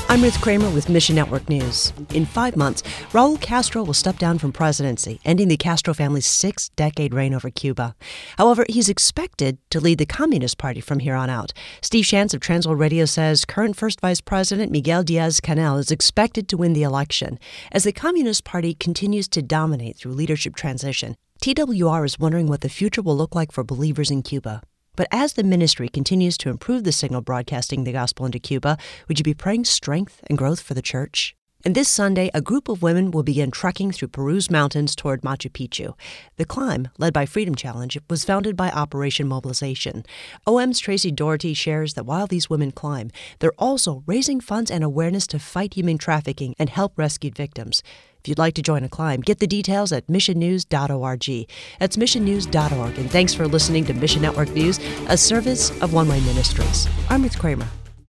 I'm Ruth Kramer with Mission Network News. In 5 months, Raul Castro will step down from presidency, ending the Castro family's 6-decade reign over Cuba. However, he's expected to lead the Communist Party from here on out. Steve Shantz of Transworld Radio says current First Vice President Miguel Diaz-Canel is expected to win the election as the Communist Party continues to dominate through leadership transition. TWR is wondering what the future will look like for believers in Cuba. But as the ministry continues to improve the signal broadcasting the gospel into Cuba, would you be praying strength and growth for the church? And this Sunday, a group of women will begin trekking through Peru's mountains toward Machu Picchu. The climb, led by Freedom Challenge, was founded by Operation Mobilization. OM's Tracy Doherty shares that while these women climb, they're also raising funds and awareness to fight human trafficking and help rescued victims. If you'd like to join a climb, get the details at missionnews.org. That's missionnews.org. And thanks for listening to Mission Network News, a service of One Way Ministries. I'm Ruth Kramer.